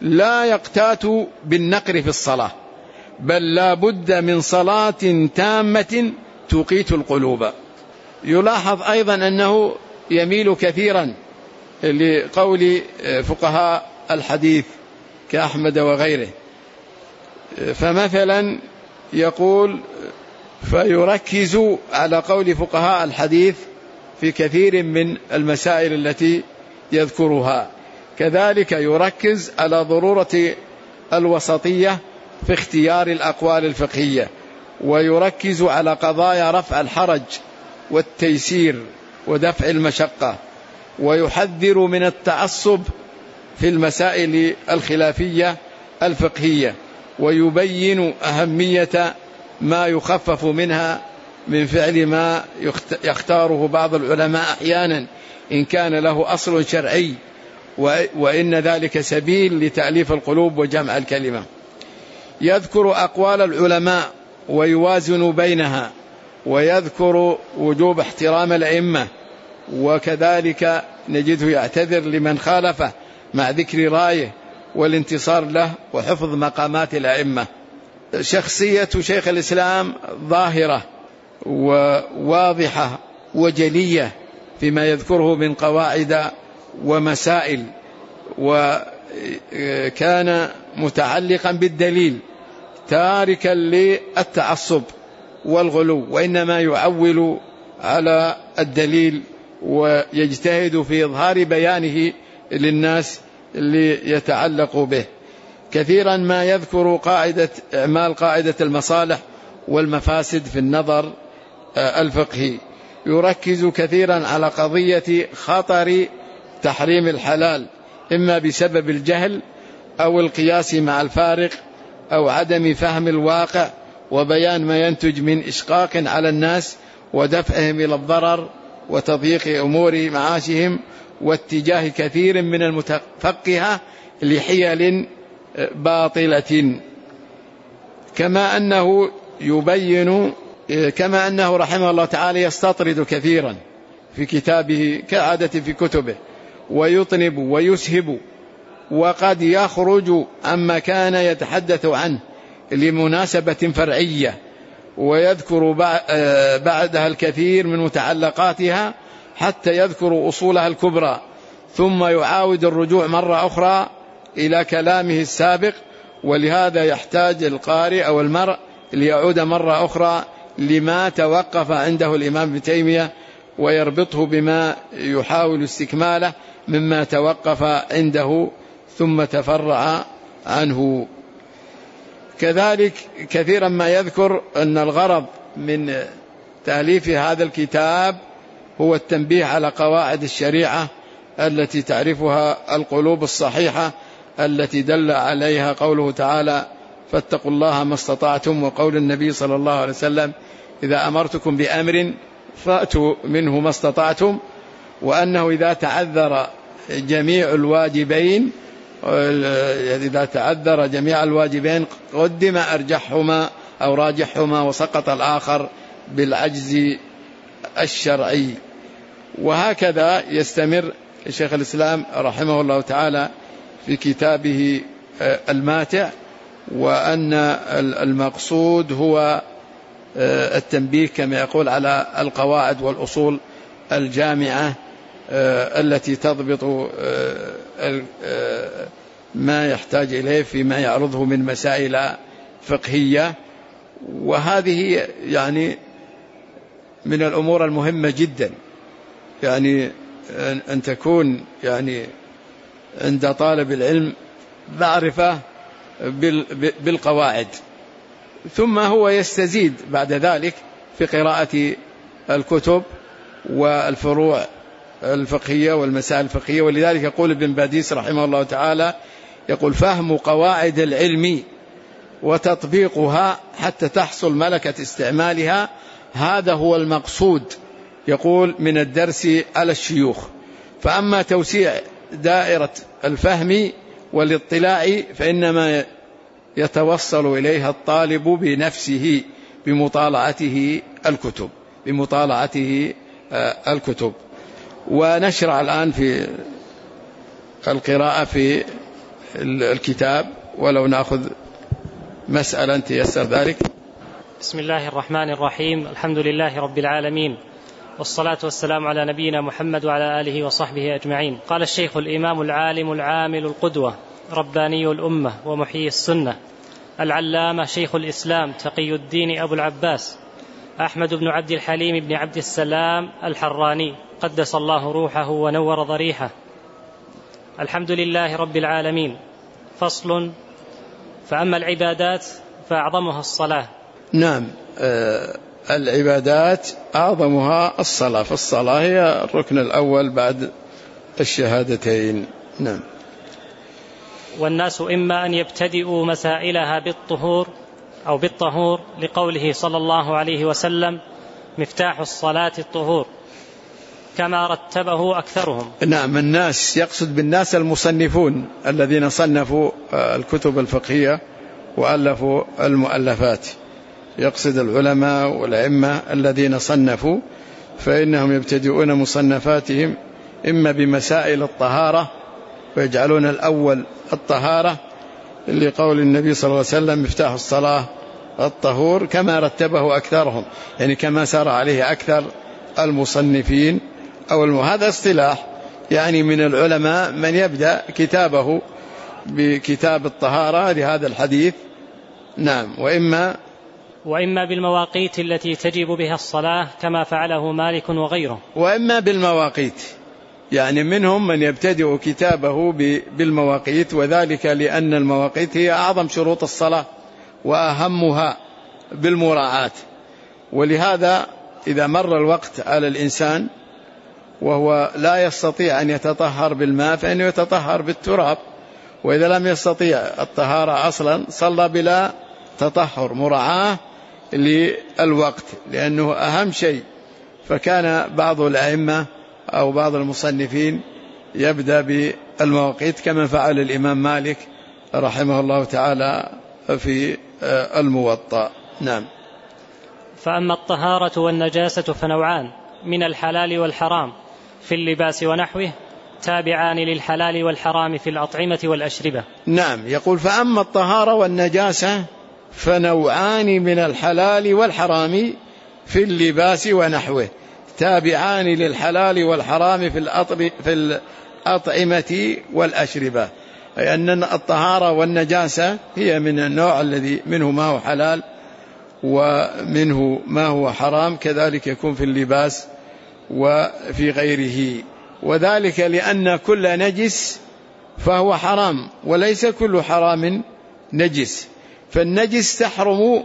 A: لا يقتات بالنقر في الصلاة، بل لا بد من صلاة تامة تقيت القلوب. يلاحظ أيضا أنه يميل كثيرا لقول فقهاء الحديث كأحمد وغيره، فمثلا يقول فيركز على قول فقهاء الحديث في كثير من المسائل التي يذكرها، كذلك يركز على ضرورة الوسطية في اختيار الأقوال الفقهية، ويركز على قضايا رفع الحرج والتيسير ودفع المشقة، ويحذر من التعصب في المسائل الخلافية الفقهية، ويبين أهمية ما يخفف منها من فعل ما يختاره بعض العلماء أحيانا إن كان له أصل شرعي، وإن ذلك سبيل لتأليف القلوب وجمع الكلمة. يذكر أقوال العلماء ويوازن بينها، ويذكر وجوب احترام الأئمة، وكذلك نجده يعتذر لمن خالفه مع ذكر رايه والانتصار له وحفظ مقامات الأئمة. شخصية شيخ الإسلام ظاهرة وواضحة وجلية فيما يذكره من قواعد ومسائل، وكان متعلقا بالدليل تاركا للتعصب والغلو، وإنما يعول على الدليل ويجتهد في إظهار بيانه للناس ليتعلق به. كثيرا ما يذكر قاعدة إعمال قاعدة المصالح والمفاسد في النظر الفقهي، يركز كثيرا على قضية خطر تحريم الحلال إما بسبب الجهل أو القياس مع الفارق أو عدم فهم الواقع، وبيان ما ينتج من إشقاق على الناس ودفعهم إلى الضرر وتضييق أمور معاشهم، واتجاه كثير من المتفقهة لحيل باطلة. كما أنه يبين كما أنه رحمه الله تعالى يستطرد كثيرا في كتابه كعادة في كتبه، ويطنب ويسهب، وقد يخرج عما كان يتحدث عنه لمناسبة فرعية، ويذكر بعدها الكثير من متعلقاتها حتى يذكر أصولها الكبرى، ثم يعاود الرجوع مرة أخرى إلى كلامه السابق. ولهذا يحتاج القارئ أو المرء ليعود مرة أخرى لما توقف عنده الإمام ابن تيمية، ويربطه بما يحاول استكماله مما توقف عنده ثم تفرع عنه. كذلك كثيرا ما يذكر أن الغرض من تأليف هذا الكتاب هو التنبيه على قواعد الشريعة التي تعرفها القلوب الصحيحة، التي دل عليها قوله تعالى فاتقوا الله ما استطعتم، وقول النبي صلى الله عليه وسلم إذا أمرتكم بأمر فأتوا منه ما استطعتم، وأنه إذا تعذر جميع الواجبين إذا تعذر جميع الواجبين قدم أرجحهما أو راجحهما وسقط الآخر بالعجز الشرعي. وهكذا يستمر شيخ الإسلام رحمه الله تعالى في كتابه الماتع، وأن المقصود هو التنبيه كما يقول على القواعد والأصول الجامعة التي تضبط ما يحتاج إليه فيما يعرضه من مسائل فقهية. وهذه يعني من الأمور المهمة جدا، يعني أن تكون يعني عند طالب العلم معرفة بالقواعد، ثم هو يستزيد بعد ذلك في قراءة الكتب والفروع الفقهية والمسائل الفقهية. ولذلك يقول ابن باديس رحمه الله تعالى يقول فهم قواعد العلم وتطبيقها حتى تحصل ملكة استعمالها، هذا هو المقصود يقول من الدرس على الشيوخ. فأما توسيع دائرة الفهم والاطلاع فإنما يتوصل إليها الطالب بنفسه بمطالعته الكتب بمطالعته الكتب. ونشرع الآن في القراءة في الكتاب، ولو نأخذ مسألة تيسر ذلك.
B: بسم الله الرحمن الرحيم. الحمد لله رب العالمين، والصلاة والسلام على نبينا محمد وعلى آله وصحبه أجمعين. قال الشيخ الإمام العالم العامل القدوة رباني الأمة ومحيي السنة العلامة شيخ الإسلام تقي الدين أبو العباس أحمد بن عبد الحليم بن عبد السلام الحراني قدس الله روحه ونور ضريحه. الحمد لله رب العالمين. فصل. فأما العبادات فأعظمها الصلاة.
A: نعم، آه العبادات أعظمها الصلاة، فالصلاة هي الركن الأول بعد الشهادتين. نعم.
B: والناس إما أن يبتدئوا مسائلها بالطهور أو بالطهور لقوله صلى الله عليه وسلم مفتاح الصلاة الطهور، كما رتبه أكثرهم.
A: نعم، الناس يقصد بالناس المصنفون الذين صنفوا الكتب الفقهية وألفوا المؤلفات، يقصد العلماء والأئمة الذين صنفوا، فإنهم يبتدئون مصنفاتهم إما بمسائل الطهارة ويجعلون الأول الطهارة لقول النبي صلى الله عليه وسلم مفتاح الصلاة الطهور، كما رتبه أكثرهم، يعني كما سار عليه أكثر المصنفين أو الم... هذا اصطلاح يعني من العلماء من يبدأ كتابه بكتاب الطهارة لهذا الحديث. نعم. وإما
B: وإما بالمواقيت التي تجب بها الصلاة كما فعله مالك وغيره.
A: وإما بالمواقيت، يعني منهم من يبتدئ كتابه بالمواقيت، وذلك لأن المواقيت هي أعظم شروط الصلاة وأهمها بالمراعاة، ولهذا إذا مر الوقت على الإنسان وهو لا يستطيع أن يتطهر بالماء فإنه يتطهر بالتراب، وإذا لم يستطيع الطهارة أصلا صلى بلا تطهر مراعاة للوقت، لأنه أهم شيء. فكان بعض الأئمة أو بعض المصنفين يبدأ بالمواقيت كما فعل الإمام مالك رحمه الله تعالى في الموطأ. نعم.
B: فأما الطهارة والنجاسة فنوعان، من الحلال والحرام في اللباس ونحوه، تابعان للحلال والحرام في الأطعمة والأشربة.
A: نعم، يقول فأما الطهارة والنجاسة فنوعان من الحلال والحرام في اللباس ونحوه، تابعان للحلال والحرام في الأطعمة والأشربة، أي أن الطهارة والنجاسة هي من النوع الذي منه ما هو حلال ومنه ما هو حرام، كذلك يكون في اللباس وفي غيره، وذلك لأن كل نجس فهو حرام وليس كل حرام نجس، فالنجس تحرم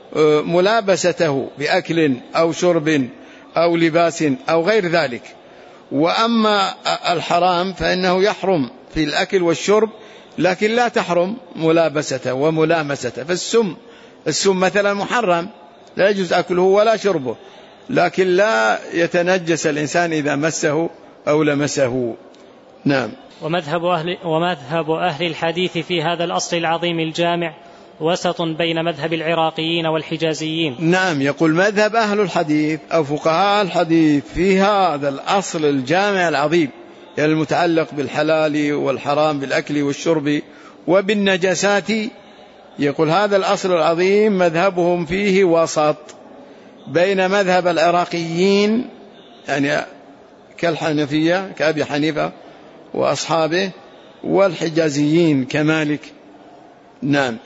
A: ملابسته بأكل أو شرب أو لباس أو غير ذلك، وأما الحرام فإنه يحرم في الأكل والشرب لكن لا تحرم ملابسته وملامسته. فالسم السم مثلا محرم لا يجوز أكله ولا شربه، لكن لا يتنجس الإنسان إذا مسه أو لمسه. نعم.
B: ومذهب أهل, ومذهب أهل الحديث في هذا الأصل العظيم الجامع وسط بين مذهب العراقيين والحجازيين.
A: نعم، يقول مذهب أهل الحديث أو فقهاء الحديث في هذا الأصل الجامع العظيم المتعلق بالحلال والحرام بالأكل والشرب وبالنجاسات، يقول هذا الأصل العظيم مذهبهم فيه وسط بين مذهب العراقيين يعني كالحنفية كأبي حنيفة وأصحابه والحجازيين كمالك. نعم.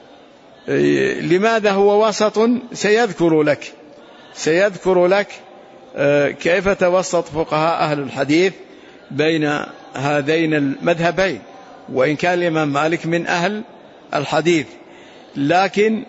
A: لماذا هو وسط؟ سيذكر لك سيذكر لك كيف توسط فقهاء أهل الحديث بين هذين المذهبين، وإن كان الإمام مالك من أهل الحديث، لكن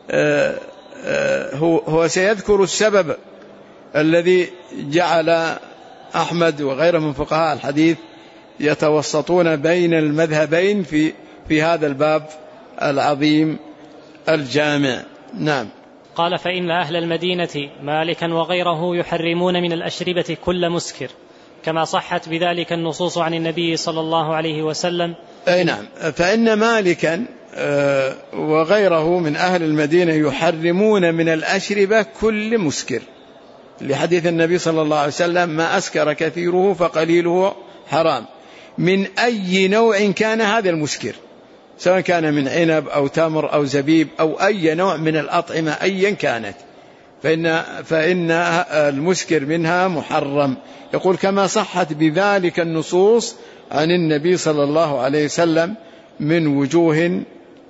A: هو سيذكر السبب الذي جعل أحمد وغيره من فقهاء الحديث يتوسطون بين المذهبين في في هذا الباب العظيم الجامع. نعم.
B: قال فإن أهل المدينة مالكا وغيره يحرمون من الأشربة كل مسكر، كما صحت بذلك النصوص عن النبي صلى الله عليه وسلم.
A: أي نعم، فإن مالكا وغيره من أهل المدينة يحرمون من الأشربة كل مسكر، لحديث النبي صلى الله عليه وسلم ما أسكر كثيره فقليله حرام، من أي نوع كان هذا المسكر، سواء كان من عنب أو تمر أو زبيب أو أي نوع من الأطعمة أيا كانت، فإن, فإن المسكر منها محرم. يقول كما صحت بذلك النصوص عن النبي صلى الله عليه وسلم من وجوه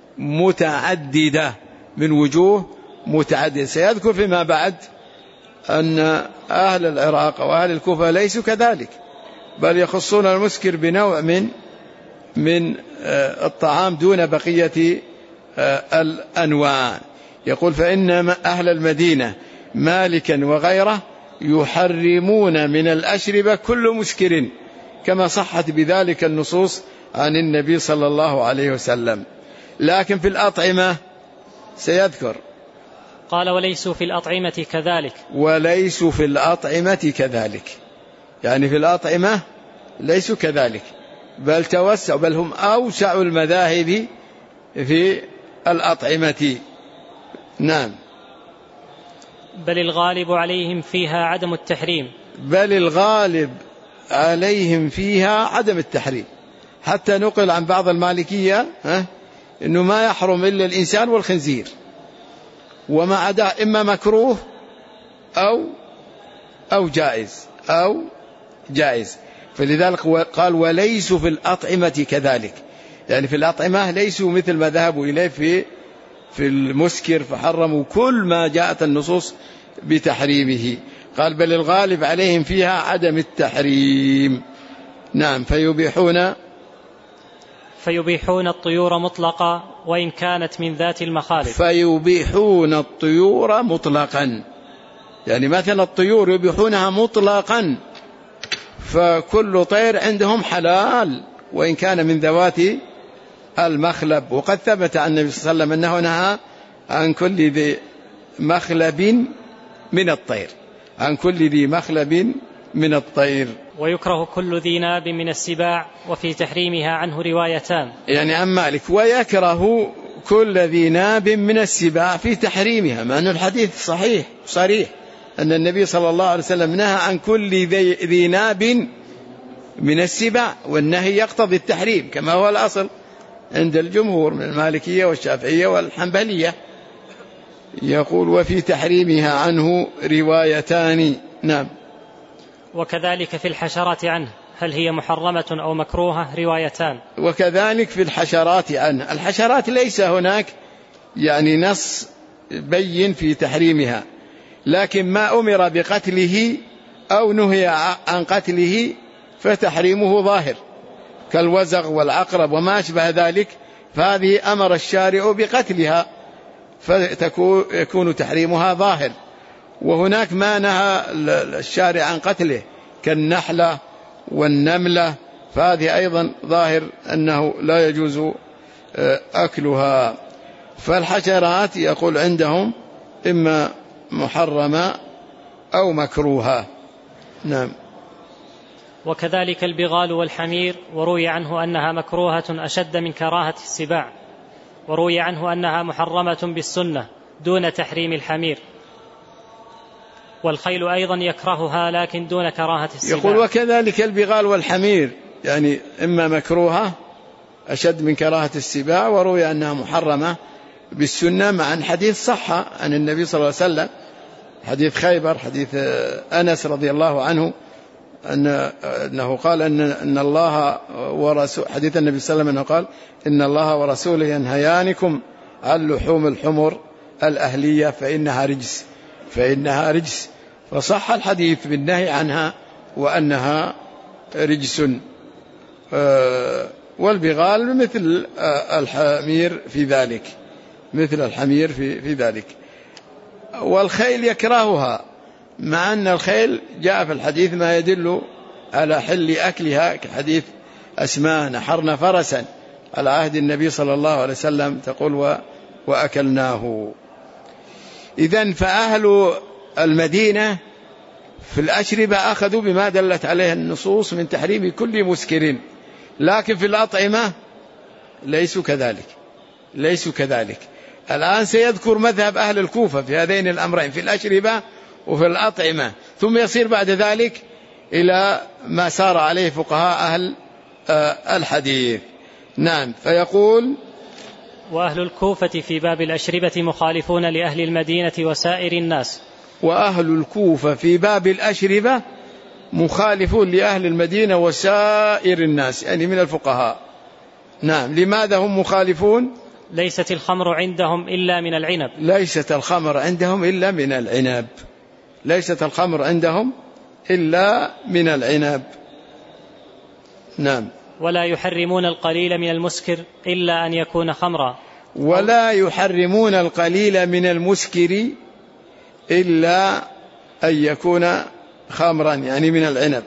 A: متعددة من وجوه متعددة. سيذكر فيما بعد أن أهل العراق وأهل الكوفة ليسوا كذلك، بل يخصون المسكر بنوع من من الطعام دون بقية الأنواع. يقول فإن أهل المدينة مالكا وغيره يحرمون من الأشربة كل مسكر كما صحت بذلك النصوص عن النبي صلى الله عليه وسلم. لكن في الأطعمة سيذكر
B: قال وليسوا في الأطعمة كذلك،
A: وليسوا في الأطعمة كذلك، يعني في الأطعمة ليسوا كذلك، بل توسعوا، بل هم أوسع المذاهب في الأطعمة. نعم.
B: بل الغالب عليهم فيها عدم التحريم،
A: بل الغالب عليهم فيها عدم التحريم، حتى نقل عن بعض المالكية ها إنه ما يحرم إلا الإنسان والخنزير، وما عدا إما مكروه أو أو جائز أو جائز. فلذلك قال وليسوا في الأطعمة كذلك، يعني في الأطعمة ليسوا مثل ما ذهبوا إليه في في المسكر فحرموا كل ما جاءت النصوص بتحريمه. قال بل الغالب عليهم فيها عدم التحريم. نعم. فيبيحون
B: فيبيحون الطيور مطلقا وإن كانت من ذات المخالب.
A: فيبيحون الطيور مطلقا، يعني مثلا الطيور يبيحونها مطلقا، فكل طير عندهم حلال وإن كان من ذوات المخلب. وقد ثبت عن النبي صلى الله عليه وسلم أنه نهى عن كل ذي مخلب من الطير، عن كل ذي مخلب من الطير.
B: ويكره كل ذي ناب من السباع، وفي تحريمها عنه روايتان،
A: يعني عن مالك ويكره كل ذي ناب من السباع في تحريمها، مع أن الحديث صحيح صريح أن النبي صلى الله عليه وسلم نهى عن كل ذي, ذي ناب من السباع، والنهي يقتضي التحريم كما هو الأصل عند الجمهور من المالكية والشافعية والحنبلية. يقول وفي تحريمها عنه روايتان. نعم.
B: وكذلك في الحشرات عنه، هل هي محرمة أو مكروهة؟ روايتان.
A: وكذلك في الحشرات عنه، الحشرات ليس هناك يعني نص بين في تحريمها، لكن ما أمر بقتله أو نهي عن قتله فتحريمه ظاهر، كالوزغ والعقرب وما أشبه ذلك، فهذه أمر الشارع بقتلها فيكون تحريمها ظاهر. وهناك ما نهى الشارع عن قتله كالنحلة والنملة، فهذه أيضا ظاهر أنه لا يجوز أكلها. فالحشرات يقول عندهم إما محرمة أو مكروهة. نعم.
B: وكذلك البغال والحمير، وروي عنه أنها مكروهة أشد من كراهة السباع، وروي عنه أنها محرمة بالسنة دون تحريم الحمير. والخيل أيضا يكرهها لكن دون كراهة السباع.
A: يقول وكذلك البغال والحمير، يعني إما مكروهة أشد من كراهة السباع، وروي أنها محرمة بالسنة، مع أن حديث صح عن النبي صلى الله عليه وسلم، حديث خيبر، حديث أنس رضي الله عنه أن أنه قال أن أن الله ورسول، حديث النبي صلى الله عليه وسلم أنه قال إن الله ورسوله ينهيانكم عن لحوم الحمر الأهلية فإنها رجس فإنها رجس فصح الحديث بالنهي عنها وأنها رجس. والبغال مثل الحمير في ذلك، مثل الحمير في في ذلك. والخيل يكرهها، مع أن الخيل جاء في الحديث ما يدل على حل أكلها، كحديث أسماء نحرنا فرسا على عهد النبي صلى الله عليه وسلم تقول وأكلناه. إذن فأهل المدينة في الأشربة أخذوا بما دلت عليه النصوص من تحريم كل مسكر، لكن في الأطعمة ليسوا كذلك ليسوا كذلك. الآن سيذكر مذهب أهل الكوفة في هذين الأمرين، في الأشربة وفي الأطعمة، ثم يصير بعد ذلك إلى ما سار عليه فقهاء أهل الحديث. نعم. فيقول
B: وأهل الكوفة في باب الأشربة مخالفون لأهل المدينة وسائر الناس.
A: وأهل الكوفة في باب الأشربة مخالفون لأهل المدينة وسائر الناس، يعني من الفقهاء. نعم. لماذا هم مخالفون؟
B: ليست الخمر عندهم إلا من العنب.
A: ليست الخمر عندهم إلا من العنب. ليست الخمر عندهم إلا من العنب. نعم.
B: ولا يحرمون القليل من المسكر إلا أن يكون خمرا.
A: ولا يحرمون القليل من المسكر إلا أن يكون خمرا، يعني من العنب.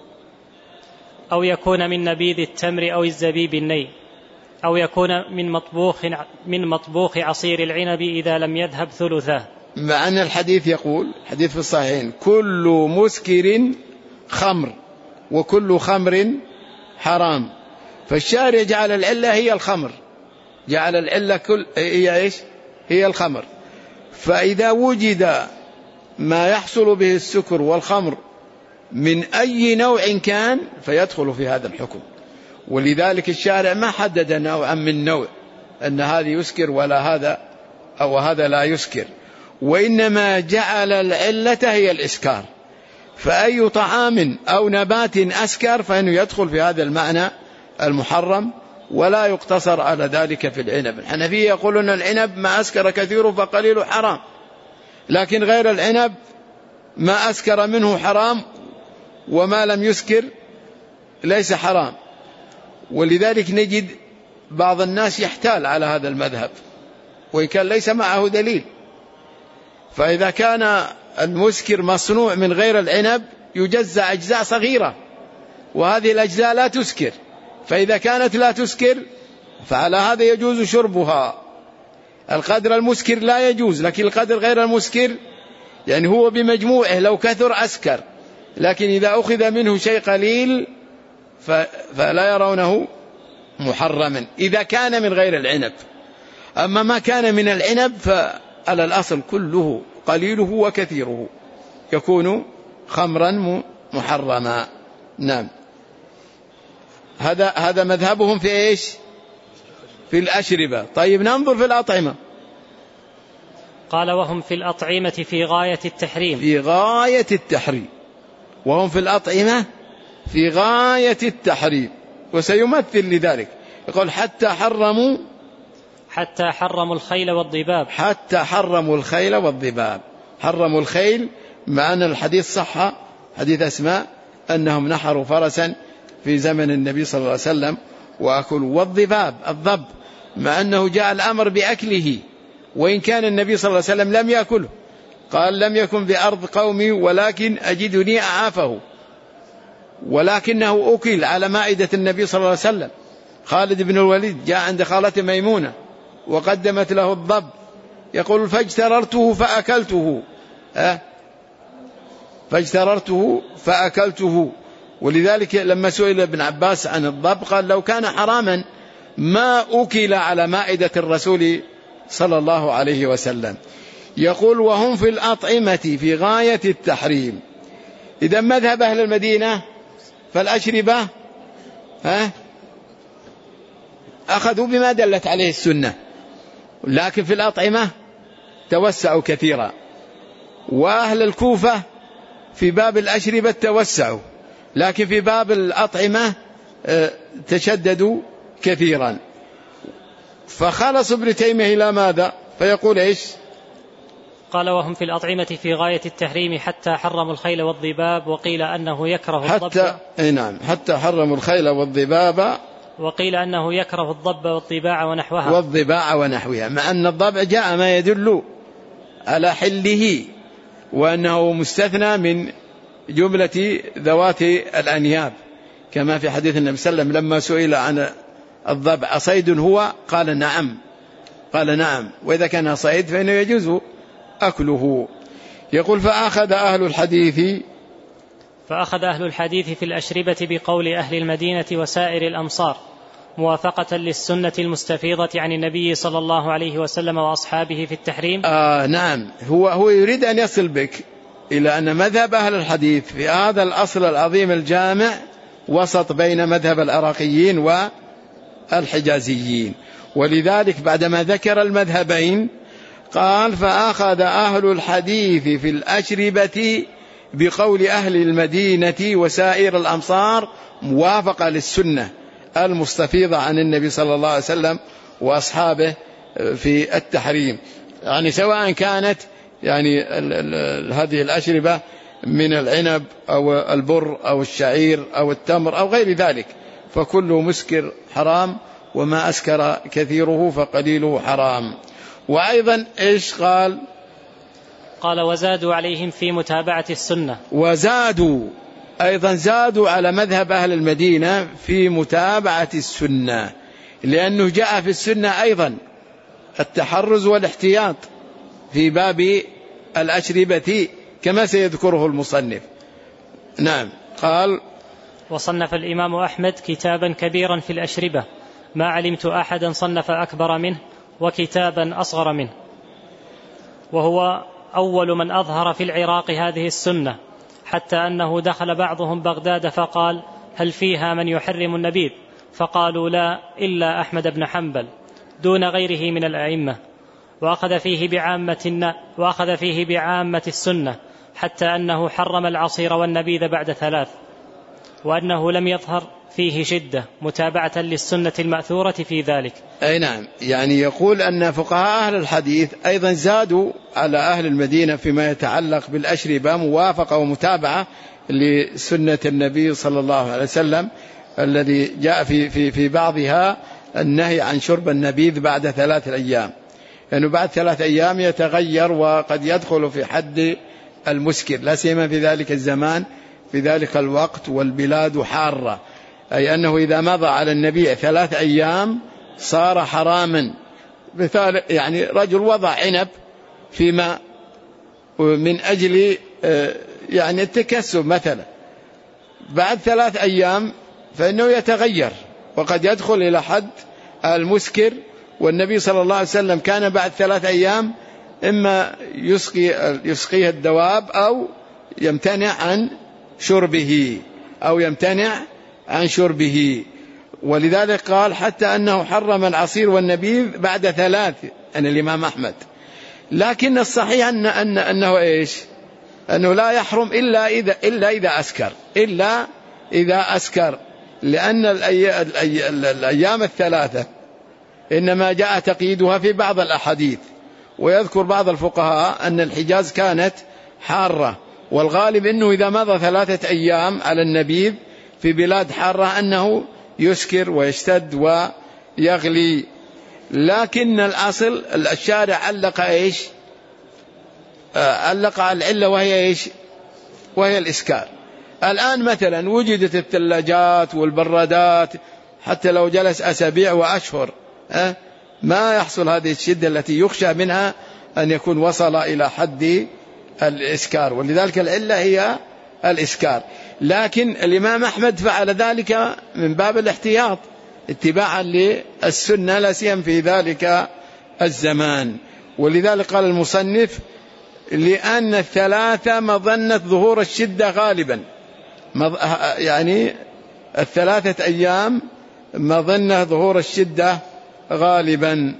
B: أو يكون من نبيذ التمر أو الزبيب الني، أو يكون من مطبوخ من مطبوخ عصير العنب إذا لم يذهب ثلثاه.
A: مع أن الحديث يقول، حديث في الصحيحين، كل مسكر خمر وكل خمر حرام. فالشارع جعل العلة هي الخمر، جعل العلة كل هي إيش؟ هي الخمر. فإذا وجد ما يحصل به السكر والخمر من أي نوع كان فيدخل في هذا الحكم. ولذلك الشارع ما حدد نوعا من نوع أن هذا يسكر ولا هذا أو هذا لا يسكر، وإنما جعل العلة هي الإسكار. فأي طعام أو نبات أسكر فإنه يدخل في هذا المعنى المحرم، ولا يقتصر على ذلك في العنب. الحنفية يقولون العنب ما أسكر كثير فقليل حرام، لكن غير العنب ما أسكر منه حرام وما لم يسكر ليس حرام. ولذلك نجد بعض الناس يحتال على هذا المذهب وإن كان ليس معه دليل. فإذا كان المسكر مصنوع من غير العنب يجزع أجزاء صغيرة، وهذه الأجزاء لا تسكر، فإذا كانت لا تسكر فعلى هذا يجوز شربها. القدر المسكر لا يجوز، لكن القدر غير المسكر يعني هو بمجموعه لو كثر أسكر، لكن إذا أخذ منه شيء قليل فلا يرونه محرما إذا كان من غير العنب. أما ما كان من العنب فعلى الأصل كله قليله وكثيره يكون خمرا محرما. نعم. هذا هذا مذهبهم في إيش؟ في الأشربة. طيب ننظر في الأطعمة.
B: قال وهم في الأطعمة في غاية التحريم.
A: في غاية التحريم. وهم في الأطعمة في غاية التحريم. وسيمثل لذلك يقول حتى حرموا
B: حتى حرموا الخيل والضباب.
A: حتى حرموا الخيل والضباب. حرموا الخيل مع أن الحديث صح، حديث أسماء أنهم نحروا فرسا في زمن النبي صلى الله عليه وسلم وأكلوا. والضباب الضب مع أنه جاء الأمر بأكله وإن كان النبي صلى الله عليه وسلم لم يأكله، قال لم يكن بأرض قومي ولكن أجدني أعافه، ولكنه أكل على مائدة النبي صلى الله عليه وسلم. خالد بن الوليد جاء عند خالته ميمونة وقدمت له الضب، يقول فاجتررته فأكلته أه؟ فاجتررته فأكلته. ولذلك لما سئل ابن عباس عن الضب قال لو كان حراما ما أكل على مائدة الرسول صلى الله عليه وسلم. يقول وهم في الأطعمة في غاية التحريم. إذا مذهب أهل المدينة فالأشربة ها أخذوا بما دلت عليه السنة، لكن في الأطعمة توسعوا كثيرا. وأهل الكوفة في باب الأشربة توسعوا، لكن في باب الأطعمة تشددوا كثيرا. فخلص ابن تيمية إلى ماذا؟ فيقول إيش؟
B: قال وهم في الأطعمة في غاية التحريم حتى حرموا الخيل والضباب، وقيل أنه يكره الضب.
A: حتى نعم حتى حرموا الخيل والضباب،
B: وقيل أنه يكره الضب والضباع ونحوها.
A: والضباع ونحوها، مع أن الضبع جاء ما يدل على حله وأنه مستثنى من جملة ذوات الأنياب، كما في حديث النبي صلى الله عليه وسلم لما سئل عن الضبع أصيد هو قال نعم، قال نعم، وإذا كان صيد فإنه يجوز أكله. يقول فأخذ أهل الحديث
B: فأخذ أهل الحديث في الأشربة بقول أهل المدينة وسائر الأمصار موافقة للسنة المستفيضة عن النبي صلى الله عليه وسلم وأصحابه في التحريم.
A: آه نعم، هو هو يريد أن يصل بك إلى أن مذهب أهل الحديث في هذا الأصل العظيم الجامع وسط بين مذهب العراقيين والحجازيين. ولذلك بعدما ذكر المذهبين قال فأخذ أهل الحديث في الأشربة بقول أهل المدينة وسائر الأمصار موافقة للسنة المستفيضة عن النبي صلى الله عليه وسلم وأصحابه في التحريم، يعني سواء كانت يعني ال ال هذه الأشربة من العنب أو البر أو الشعير أو التمر أو غير ذلك، فكل مسكر حرام، وما أسكر كثيره فقليله حرام. وأيضا إيش قال؟
B: قال وزادوا عليهم في متابعة السنة.
A: وزادوا أيضا زادوا على مذهب أهل المدينة في متابعة السنة، لأنه جاء في السنة أيضا التحرز والاحتياط في باب الأشربة كما سيذكره المصنف. نعم. قال
B: وصنف الإمام أحمد كتابا كبيرا في الأشربة ما علمت أحدا صنف أكبر منه وكتابا أصغر منه، وهو أول من أظهر في العراق هذه السنة، حتى أنه دخل بعضهم بغداد فقال هل فيها من يحرم النبيذ؟ فقالوا لا إلا أحمد بن حنبل دون غيره من الأئمة، وأخذ فيه بعامة, وأخذ فيه بعامة السنة، حتى أنه حرم العصير والنبيذ بعد ثلاث، وأنه لم يظهر فيه شدة متابعة للسنة المأثورة في ذلك.
A: أي نعم، يعني يقول أن فقهاء أهل الحديث أيضا زادوا على أهل المدينة فيما يتعلق بالأشربة موافقة ومتابعة لسنة النبي صلى الله عليه وسلم الذي جاء في, في, في بعضها النهي عن شرب النبيذ بعد ثلاث أيام، لأنه يعني بعد ثلاث أيام يتغير وقد يدخل في حد المسكر، لا سيما في ذلك الزمان في ذلك الوقت والبلاد حارة، أي أنه إذا مضى على النبي ثلاث أيام صار حراما. مثال يعني رجل وضع عنب في ماء من أجل يعني التكسب مثلا، بعد ثلاث أيام فإنه يتغير وقد يدخل إلى حد المسكر، والنبي صلى الله عليه وسلم كان بعد ثلاث أيام إما يسقي يسقيه الدواب أو يمتنع عن شربه أو يمتنع عن شربه. ولذلك قال حتى أنه حرم العصير والنبيذ بعد ثلاث أن الإمام أحمد. لكن الصحيح أن أن أنه إيش؟ أنه لا يحرم إلا إذا إلا إذا أسكر إلا إذا أسكر، لأن الأي... الأي... الأيام الثلاثة إنما جاء تقييدها في بعض الأحاديث، ويذكر بعض الفقهاء أن الحجاز كانت حارة، والغالب أنه إذا مضى ثلاثة أيام على النبيذ في بلاد حارة أنه يسكر ويشتد ويغلي. لكن الأصل الشارع علق إيش؟ علق على العلة وهي إيش؟ وهي الإسكار. الآن مثلا وجدت الثلاجات والبرادات، حتى لو جلس أسابيع وأشهر ما يحصل هذه الشدة التي يخشى منها أن يكون وصل إلى حد الإسكار، ولذلك العلة هي الإسكار. لكن الإمام أحمد فعل ذلك من باب الاحتياط اتباعا للسنة لا سيما في ذلك الزمان. ولذلك قال المصنف لأن الثلاثة مظنة ظهور الشدة غالبا، يعني الثلاثة أيام مظنة ظهور الشدة غالبا.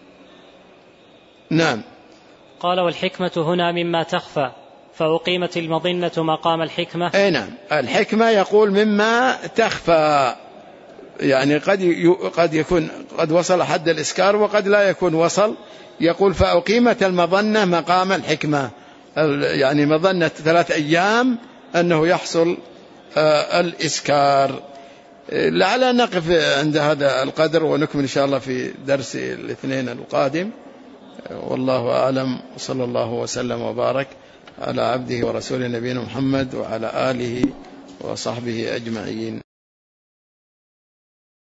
A: نعم.
B: قال والحكمة هنا مما تخفى، فأقيمت المظنة مقام الحكمة.
A: أي نعم، الحكمة يقول مما تخفى، يعني قد قد يكون قد وصل حد الإسكار وقد لا يكون وصل. يقول فأقيمت المظنة مقام الحكمة، يعني مظنة ثلاث أيام أنه يحصل الإسكار. لعل نقف عند هذا القدر ونكمل إن شاء الله في درس الاثنين القادم، والله أعلم. صلى الله وسلم وبارك على عبده ورسوله نبينا محمد وعلى آله وصحبه أجمعين.